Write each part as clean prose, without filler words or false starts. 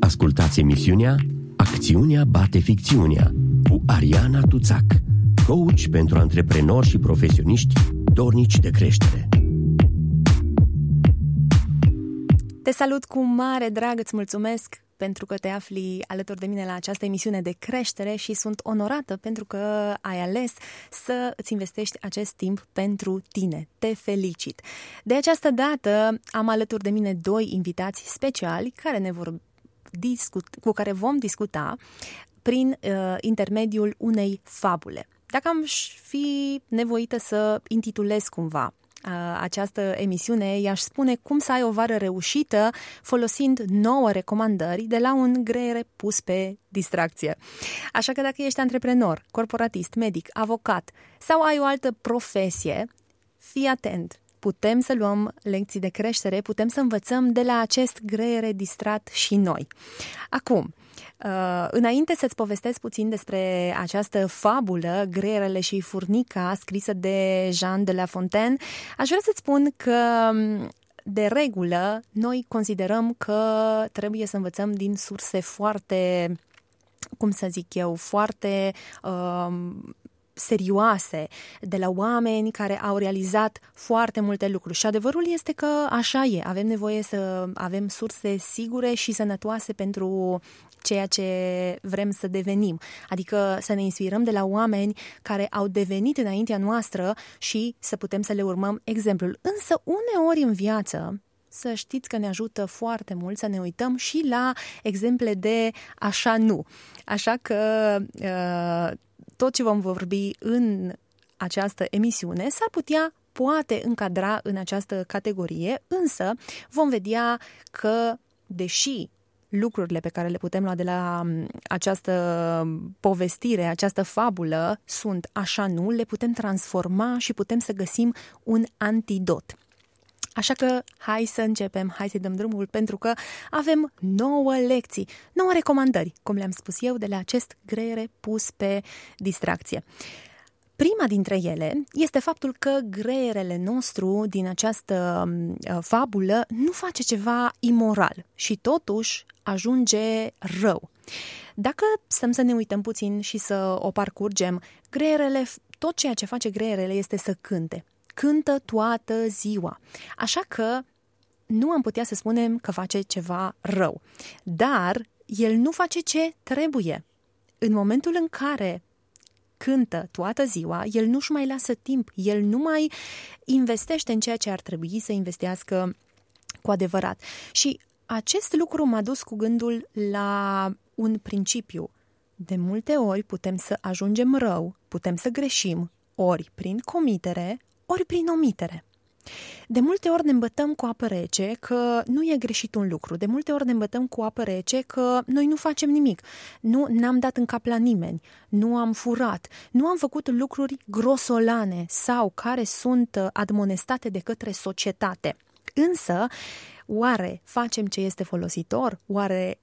Ascultați emisiunea Acțiunea bate ficțiunea cu Ariana Tuțac, coach pentru antreprenori și profesioniști dornici de creștere. Te salut cu mare drag, îți mulțumesc pentru că te afli alături de mine la această emisiune de creștere și sunt onorată pentru că ai ales să îți investești acest timp pentru tine. Te felicit! De această dată am alături de mine doi invitați speciali cu care vom discuta prin intermediul unei fabule. Dacă am fi nevoită să intitulez cumva această emisiune, i-aș spune cum să ai o vară reușită folosind 9 recomandări de la un greier pus pe distracție. Așa că dacă ești antreprenor, corporatist, medic, avocat sau ai o altă profesie, fii atent! Putem să luăm lecții de creștere, putem să învățăm de la acest greier distrat și noi. Acum, înainte să-ți povestesc puțin despre această fabulă, Greierele și furnica, scrisă de Jean de La Fontaine, aș vrea să-ți spun că, de regulă, noi considerăm că trebuie să învățăm din surse foarte, foarte serioase, de la oameni care au realizat foarte multe lucruri. Și adevărul este că așa e. Avem nevoie să avem surse sigure și sănătoase pentru ceea ce vrem să devenim. Adică să ne inspirăm de la oameni care au devenit înaintea noastră și să putem să le urmăm exemplul. Însă uneori în viață, să știți că ne ajută foarte mult să ne uităm și la exemple de așa nu. Așa că tot ce vom vorbi în această emisiune s-ar poate încadra în această categorie, însă vom vedea că, deși lucrurile pe care le putem lua de la această povestire, această fabulă, sunt așa nu, le putem transforma și putem să găsim un antidot. Așa că hai să începem, hai să dăm drumul, pentru că avem 9 lecții, 9 recomandări, cum le-am spus eu, de la acest greier pus pe distracție. Prima dintre ele este faptul că greierele nostru din această fabulă nu face ceva imoral și totuși ajunge rău. Dacă stăm să ne uităm puțin și să o parcurgem, tot ceea ce face greierele este să cânte. Cântă toată ziua. Așa că nu am putea să spunem că face ceva rău. Dar el nu face ce trebuie. În momentul în care cântă toată ziua, el nu-și mai lasă timp, el nu mai investește în ceea ce ar trebui să investească cu adevărat. Și acest lucru m-a dus cu gândul la un principiu. De multe ori putem să ajungem rău, putem să greșim, ori prin comitere, ori prin omitere. De multe ori ne îmbătăm cu apă rece că nu e greșit un lucru. De multe ori ne îmbătăm cu apă rece că noi nu facem nimic. N-am dat în cap la nimeni, nu am furat, nu am făcut lucruri grosolane sau care sunt admonestate de către societate. Însă, oare facem ce este folositor? Oare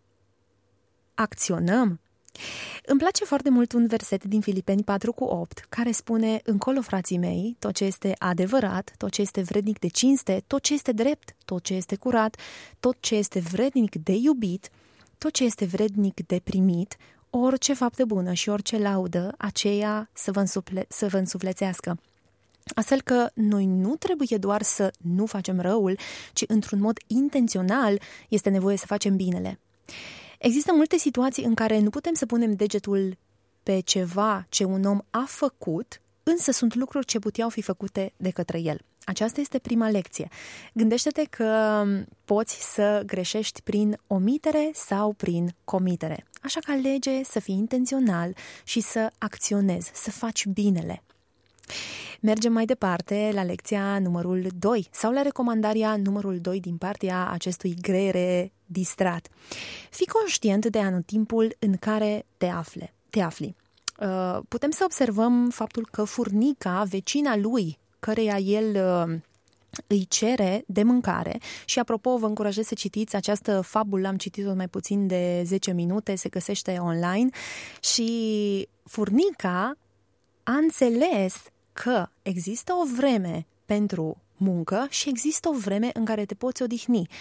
acționăm? Îmi place foarte mult un verset din Filipeni 4:8, care spune: încolo, frații mei, tot ce este adevărat, tot ce este vrednic de cinste, tot ce este drept, tot ce este curat, tot ce este vrednic de iubit, tot ce este vrednic de primit, orice faptă bună și orice laudă, aceea să vă însuflețească. Astfel că noi nu trebuie doar să nu facem răul, ci într-un mod intențional este nevoie să facem binele. Există multe situații în care nu putem să punem degetul pe ceva ce un om a făcut, însă sunt lucruri ce puteau fi făcute de către el. Aceasta este prima lecție. Gândește-te că poți să greșești prin omitere sau prin comitere. Așa că alege să fii intențional și să acționezi, să faci binele. Mergem mai departe la lecția numărul 2 sau la recomandarea numărul 2 din partea acestui greier distrat. Fii conștient de anotimpul în care te afli. Putem să observăm faptul că furnica, vecina lui, căreia el îi cere de mâncare, și apropo, vă încurajez să citiți această fabulă, am citit-o mai puțin de 10 minute, se găsește online, și furnica a înțeles că există o vreme pentru muncă și există o vreme în care te poți odihni.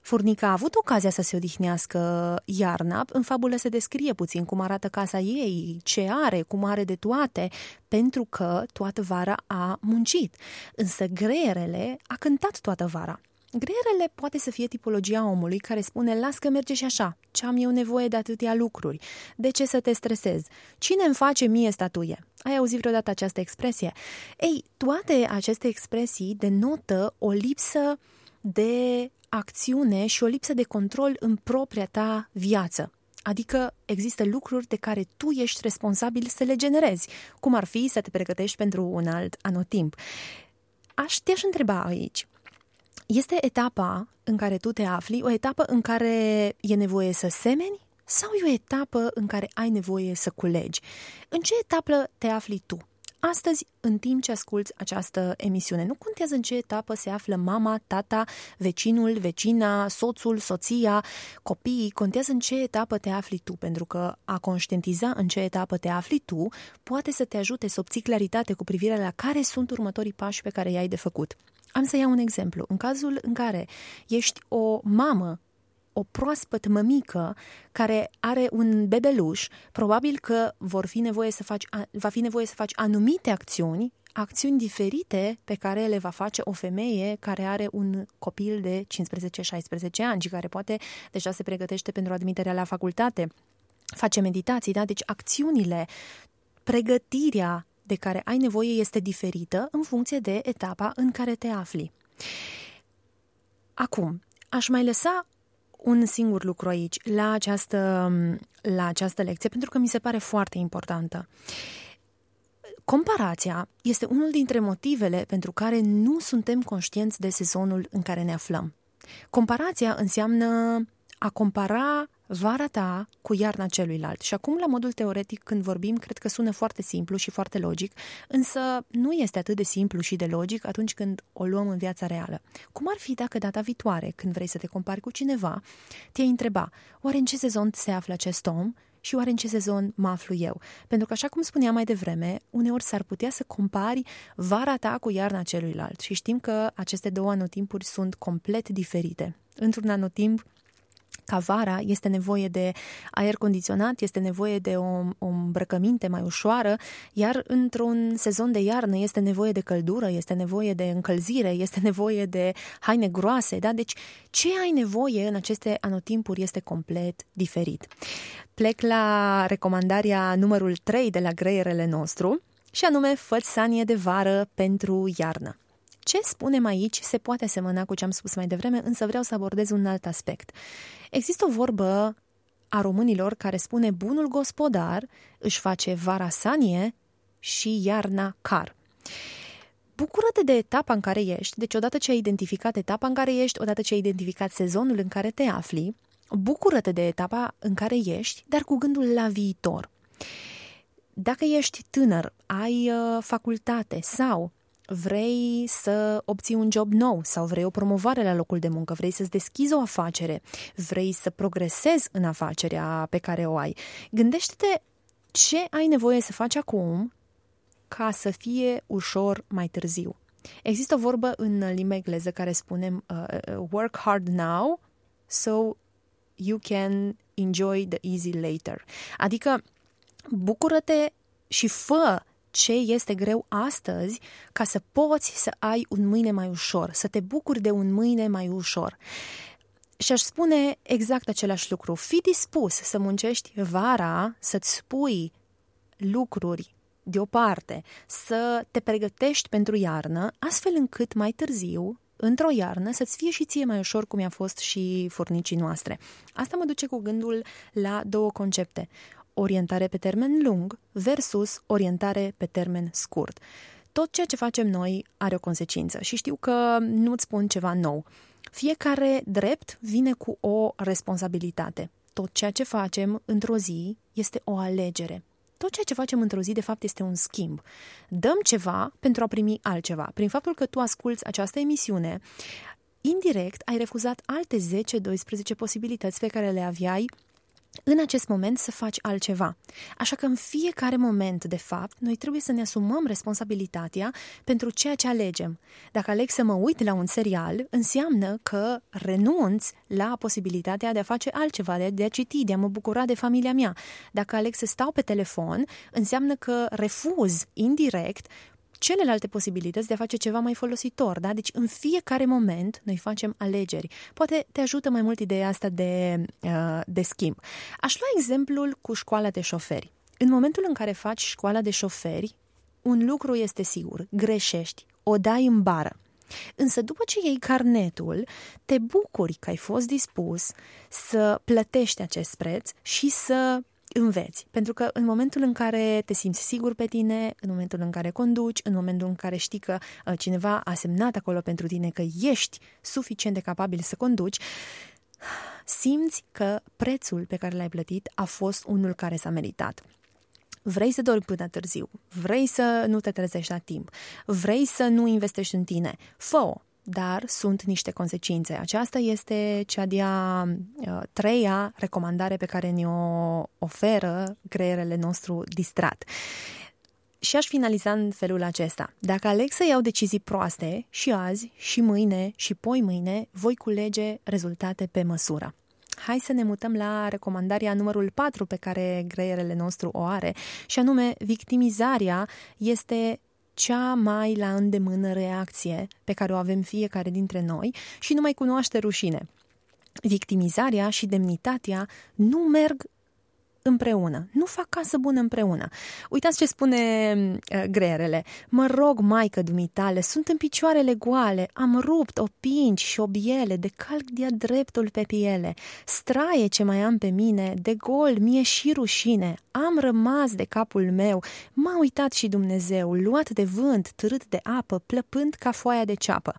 Furnica a avut ocazia să se odihnească iarna, în fabulă se descrie puțin cum arată casa ei, ce are, cum are de toate, pentru că toată vara a muncit. Însă greierele a cântat toată vara. Greierele poate să fie tipologia omului care spune, las că merge și așa, ce am eu nevoie de atâtea lucruri, de ce să te stresezi, cine îmi face mie statuie? Ai auzit vreodată această expresie? Ei, toate aceste expresii denotă o lipsă de acțiune și o lipsă de control în propria ta viață. Adică există lucruri de care tu ești responsabil să le generezi, cum ar fi să te pregătești pentru un alt anotimp. Te-aș întreba aici, este etapa în care tu te afli, o etapă în care e nevoie să semeni sau e o etapă în care ai nevoie să culegi? În ce etapă te afli tu? Astăzi, în timp ce asculți această emisiune, nu contează în ce etapă se află mama, tata, vecinul, vecina, soțul, soția, copiii, contează în ce etapă te afli tu, pentru că a conștientiza în ce etapă te afli tu poate să te ajute să obții claritate cu privire la care sunt următorii pași pe care i-ai de făcut. Am să iau un exemplu. În cazul în care ești o mamă, o proaspăt mămică care are un bebeluș, probabil că va fi nevoie să faci anumite acțiuni diferite pe care le va face o femeie care are un copil de 15-16 ani și care poate deja se pregătește pentru admiterea la facultate, face meditații, da? Deci acțiunile, pregătirea de care ai nevoie este diferită în funcție de etapa în care te afli. Acum, aș mai lăsa un singur lucru aici, la această lecție, pentru că mi se pare foarte importantă. Comparația este unul dintre motivele pentru care nu suntem conștienți de sezonul în care ne aflăm. Comparația înseamnă a compara vara ta cu iarna celuilalt. Și acum, la modul teoretic, când vorbim, cred că sună foarte simplu și foarte logic, însă nu este atât de simplu și de logic atunci când o luăm în viața reală. Cum ar fi dacă data viitoare, când vrei să te compari cu cineva, te-ai întreba, oare în ce sezon se află acest om și oare în ce sezon mă aflu eu? Pentru că, așa cum spuneam mai devreme, uneori s-ar putea să compari vara ta cu iarna celuilalt și știm că aceste două anotimpuri sunt complet diferite. Într-un anotimp, ca vara, este nevoie de aer condiționat, este nevoie de o îmbrăcăminte mai ușoară, iar într-un sezon de iarnă este nevoie de căldură, este nevoie de încălzire, este nevoie de haine groase, da? Deci ce ai nevoie în aceste anotimpuri este complet diferit. Plec la recomandarea numărul 3 de la greierele nostru și anume fă-ți sanie de vară pentru iarnă. Ce spunem aici se poate asemăna cu ce am spus mai devreme, însă vreau să abordez un alt aspect. Există o vorbă a românilor care spune bunul gospodar își face vara sanie și iarna car. Bucură-te de etapa în care ești, deci odată ce ai identificat etapa în care ești, odată ce ai identificat sezonul în care te afli, bucură-te de etapa în care ești, dar cu gândul la viitor. Dacă ești tânăr, ai facultate sau vrei să obții un job nou sau vrei o promovare la locul de muncă, vrei să-ți deschizi o afacere, vrei să progresezi în afacerea pe care o ai, gândește-te ce ai nevoie să faci acum ca să fie ușor mai târziu. Există o vorbă în limba engleză care spune work hard now so you can enjoy the easy later. Adică bucură-te și fă ce este greu astăzi ca să poți să ai un mâine mai ușor, să te bucuri de un mâine mai ușor. Și aș spune exact același lucru. Fii dispus să muncești vara, să-ți pui lucruri deoparte, să te pregătești pentru iarnă, astfel încât mai târziu, într-o iarnă, să-ți fie și ție mai ușor, cum i-a fost și furnicii noastre. Asta mă duce cu gândul la două concepte. Orientare pe termen lung versus orientare pe termen scurt. Tot ceea ce facem noi are o consecință și știu că nu-ți spun ceva nou. Fiecare drept vine cu o responsabilitate. Tot ceea ce facem într-o zi este o alegere. Tot ceea ce facem într-o zi, de fapt, este un schimb. Dăm ceva pentru a primi altceva. Prin faptul că tu asculți această emisiune, indirect ai refuzat alte 10-12 posibilități pe care le aveai în acest moment să faci altceva. Așa că în fiecare moment, de fapt, noi trebuie să ne asumăm responsabilitatea pentru ceea ce alegem. Dacă aleg să mă uit la un serial, înseamnă că renunț la posibilitatea de a face altceva, de a citi, de a mă bucura de familia mea. Dacă aleg să stau pe telefon, înseamnă că refuz indirect celelalte posibilități de a face ceva mai folositor, da? Deci în fiecare moment noi facem alegeri. Poate te ajută mai mult ideea asta de schimb. Aș lua exemplul cu școala de șoferi. În momentul în care faci școala de șoferi, un lucru este sigur, greșești, o dai în bară. Însă după ce iei carnetul, te bucuri că ai fost dispus să plătești acest preț și să înveți. Pentru că în momentul în care te simți sigur pe tine, în momentul în care conduci, în momentul în care știi că cineva a semnat acolo pentru tine că ești suficient de capabil să conduci, simți că prețul pe care l-ai plătit a fost unul care s-a meritat. Vrei să dormi până târziu, vrei să nu te trezești la timp, vrei să nu investești în tine, fă-o. Dar sunt niște consecințe. Aceasta este cea de-a treia recomandare pe care ne-o oferă creierele nostru distrat. Și aș finaliza în felul acesta. Dacă aleg să iau decizii proaste și azi, și mâine, și poimâine, voi culege rezultate pe măsură. Hai să ne mutăm la recomandarea numărul 4 pe care creierele nostru o are, și anume victimizarea este cea mai la îndemână reacție pe care o avem fiecare dintre noi și nu mai cunoaște rușine. Victimizarea și demnitatea nu merg împreună, nu fac casă bună împreună. Uitați ce spune greierele. Mă rog, maică dumitale, sunt în picioarele goale, am rupt opinci și obiele, de calc de-a dreptul pe piele. Straie ce mai am pe mine, de gol mie și rușine, am rămas de capul meu, m-a uitat și Dumnezeu, luat de vânt, târât de apă, plăpând ca foaia de ceapă.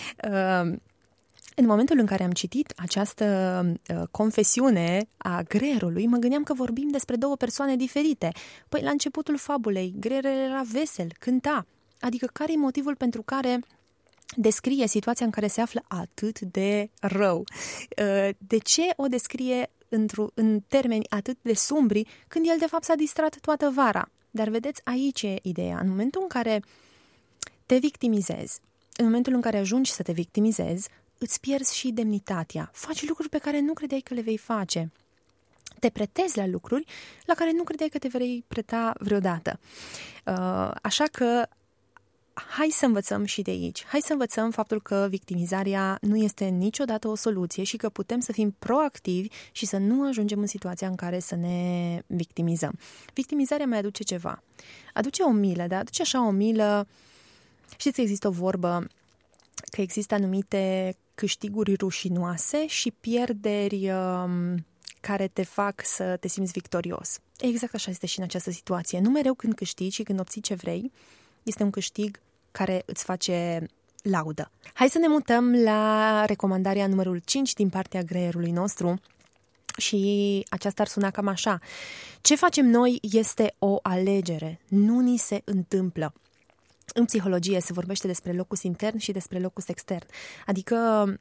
În momentul în care am citit această confesiune a greierului, mă gândeam că vorbim despre două persoane diferite. Păi la începutul fabulei, greierul era vesel, cânta. Adică care e motivul pentru care descrie situația în care se află atât de rău? De ce o descrie în termeni atât de sumbri când el de fapt s-a distrat toată vara? Dar vedeți, aici e ideea. În momentul în care te victimizezi, în momentul în care ajungi să te victimizezi, îți pierzi și demnitatea. Faci lucruri pe care nu credeai că le vei face. Te pretezi la lucruri la care nu credeai că te vei preta vreodată. Așa că hai să învățăm și de aici. Hai să învățăm faptul că victimizarea nu este niciodată o soluție și că putem să fim proactivi și să nu ajungem în situația în care să ne victimizăm. Victimizarea mai aduce ceva. Aduce o milă, dar aduce așa o milă. Știți, există o vorbă că există anumite câștiguri rușinoase și pierderi care te fac să te simți victorios. Exact așa este și în această situație. Nu mereu când câștigi și când obții ce vrei, este un câștig care îți face laudă. Hai să ne mutăm la recomandarea numărul 5 din partea greierului nostru și aceasta ar suna cam așa. Ce facem noi este o alegere, nu ni se întâmplă. În psihologie se vorbește despre locus intern și despre locus extern. Adică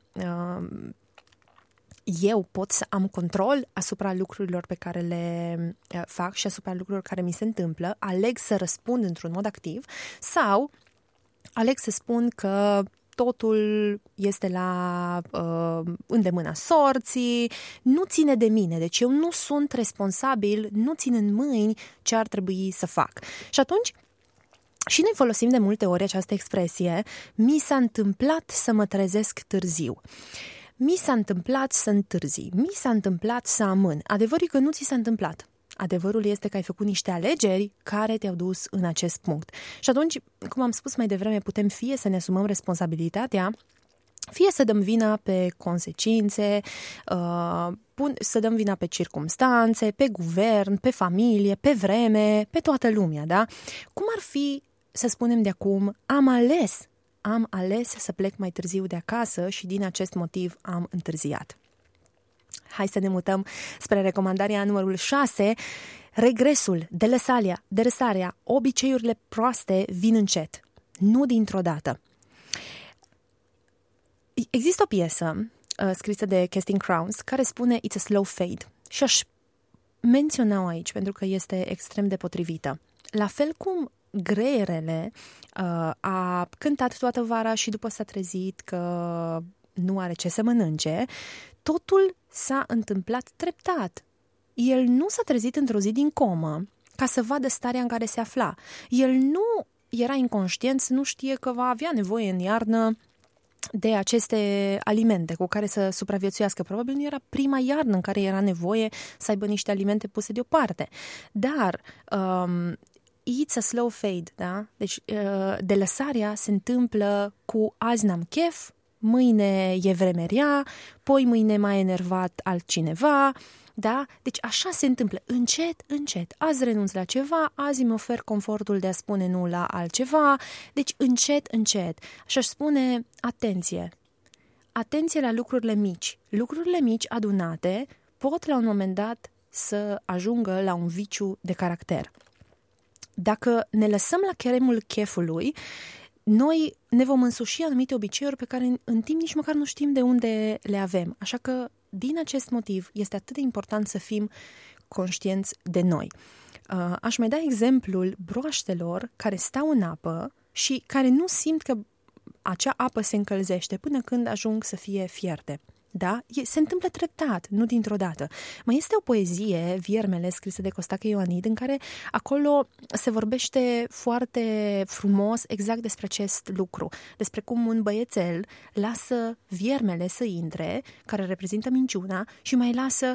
eu pot să am control asupra lucrurilor pe care le fac și asupra lucrurilor care mi se întâmplă, aleg să răspund într-un mod activ sau aleg să spun că totul este la îndemâna sorții, nu ține de mine, deci eu nu sunt responsabil, nu țin în mâini ce ar trebui să fac. Și atunci și noi folosim de multe ori această expresie, mi s-a întâmplat să mă trezesc târziu. Mi s-a întâmplat să întârzi, mi s-a întâmplat să amân. Adevărul e că nu ți s-a întâmplat. Adevărul este că ai făcut niște alegeri care te-au dus în acest punct. Și atunci, cum am spus mai devreme, putem fie să ne asumăm responsabilitatea, fie să dăm vina pe consecințe, să dăm vina pe circumstanțe, pe guvern, pe familie, pe vreme, pe toată lumea, da? Cum ar fi să spunem de acum, am ales să plec mai târziu de acasă și din acest motiv am întârziat. Hai să ne mutăm spre recomandarea numărul 6, regresul, delăsarea, obiceiurile proaste vin încet, nu dintr-o dată. Există o piesă scrisă de Casting Crowns care spune It's a slow fade și aș menționa-o aici, pentru că este extrem de potrivită. La fel cum greierele a cântat toată vara și după s-a trezit că nu are ce să mănânce, totul s-a întâmplat treptat. El nu s-a trezit într-o zi din comă ca să vadă starea în care se afla. El nu era inconștient, nu știe că va avea nevoie în iarnă de aceste alimente cu care să supraviețuiască. Probabil nu era prima iarnă în care era nevoie să aibă niște alimente puse deoparte. Dar it's a slow fade, da? Deci delăsarea se întâmplă cu azi n-am chef, mâine e vreme rea, poi mâine m-a enervat altcineva, da? Deci așa se întâmplă, încet, încet. Azi renunț la ceva, azi îmi ofer confortul de a spune nu la altceva, deci încet, încet. Și-aș spune, atenție, atenție la lucrurile mici. Lucrurile mici adunate pot la un moment dat să ajungă la un viciu de caracter. Dacă ne lăsăm la cheremul chefului, noi ne vom însuși anumite obiceiuri pe care în timp nici măcar nu știm de unde le avem. Așa că, din acest motiv, este atât de important să fim conștienți de noi. Aș mai da exemplul broaștelor care stau în apă și care nu simt că acea apă se încălzește până când ajung să fie fierte. Da? Se întâmplă treptat, nu dintr-o dată. Mai este o poezie, Viermele, scrisă de Costache Ioanid, în care acolo se vorbește foarte frumos exact despre acest lucru, despre cum un băiețel lasă viermele să intre, care reprezintă minciuna, și mai lasă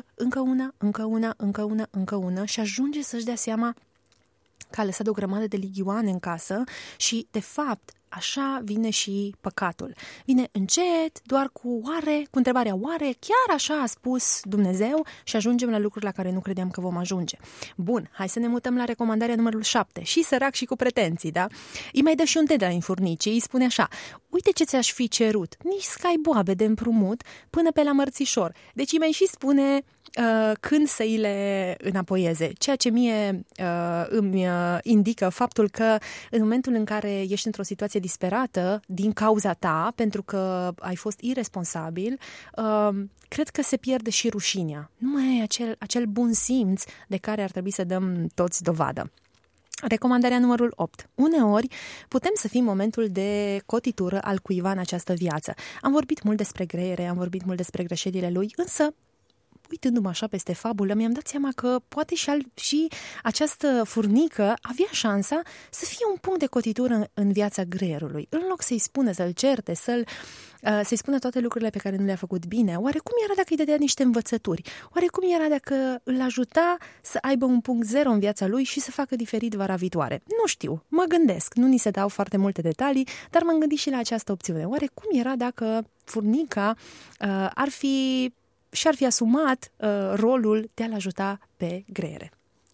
încă una și ajunge să-și dea seama că a lăsat o grămadă de lighioane în casă și, de fapt, așa vine și păcatul. Vine încet, doar cu întrebarea oare, chiar așa a spus Dumnezeu, și ajungem la lucruri la care nu credeam că vom ajunge. Bun, hai să ne mutăm la recomandarea numărul 7. Și sărac și cu pretenții, da? Îi mai dă și un Tedra în furnicii, îi spune așa: uite ce ți-aș fi cerut, nici scai boabe de împrumut până pe la mărțișor. Deci îi mai și spune când să îi le înapoieze. Ceea ce mie îmi indică faptul că în momentul în care ești într-o situație disperată din cauza ta, pentru că ai fost iresponsabil, cred că se pierde și rușinea. Nu mai ai acel bun simț de care ar trebui să dăm toți dovadă. Recomandarea numărul 8. Uneori putem să fim momentul de cotitură al cuiva în această viață. Am vorbit mult despre greiere, am vorbit mult despre greșelile lui, însă uitându-mă așa peste fabulă, mi-am dat seama că poate și această furnică avea șansa să fie un punct de cotitură în viața greierului. În loc să-i spună, să-l certe, să-i spună toate lucrurile pe care nu le-a făcut bine, oare cum era dacă îi dădea niște învățături? Oare cum era dacă îl ajuta să aibă un punct zero în viața lui și să facă diferit vara viitoare? Nu știu, mă gândesc, nu ni se dau foarte multe detalii, dar m-am gândit și la această opțiune. Oare cum era dacă furnica ar fi asumat rolul de a-l ajuta pe greiere?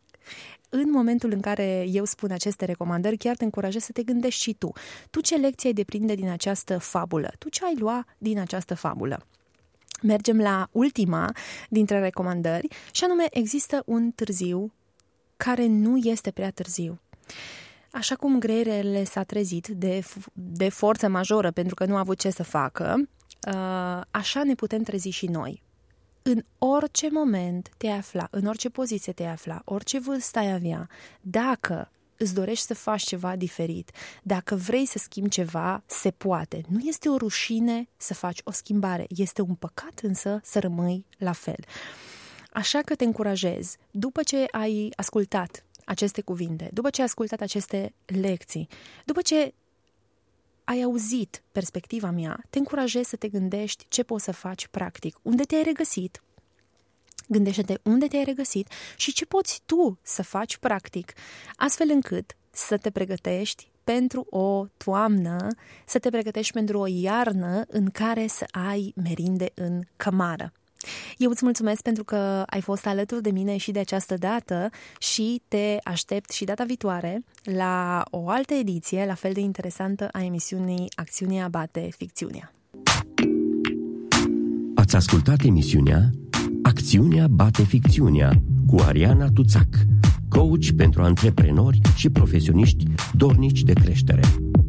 În momentul în care eu spun aceste recomandări, chiar te încurajez să te gândești și tu. Tu ce lecție ai deprinde din această fabulă? Tu ce ai lua din această fabulă? Mergem la ultima dintre recomandări și anume, există un târziu care nu este prea târziu. Așa cum greierele s-a trezit de forță majoră pentru că nu a avut ce să facă, așa ne putem trezi și noi. În orice moment te-ai afla, în orice poziție te-ai afla, orice vârstă ai avea, dacă îți dorești să faci ceva diferit, dacă vrei să schimbi ceva, se poate. Nu este o rușine să faci o schimbare, este un păcat însă să rămâi la fel. Așa că te încurajez, după ce ai ascultat aceste cuvinte, după ce ai ascultat aceste lecții, după ce ai auzit perspectiva mea, te încurajez să te gândești ce poți să faci practic, unde te-ai regăsit. Gândește-te unde te-ai regăsit și ce poți tu să faci practic, astfel încât să te pregătești pentru o toamnă, să te pregătești pentru o iarnă în care să ai merinde în cămară. Eu îți mulțumesc pentru că ai fost alături de mine și de această dată și te aștept și data viitoare la o altă ediție, la fel de interesantă, a emisiunii Acțiunea bate ficțiunea. Ați ascultat emisiunea Acțiunea bate ficțiunea cu Ariana Tuțac, coach pentru antreprenori și profesioniști dornici de creștere.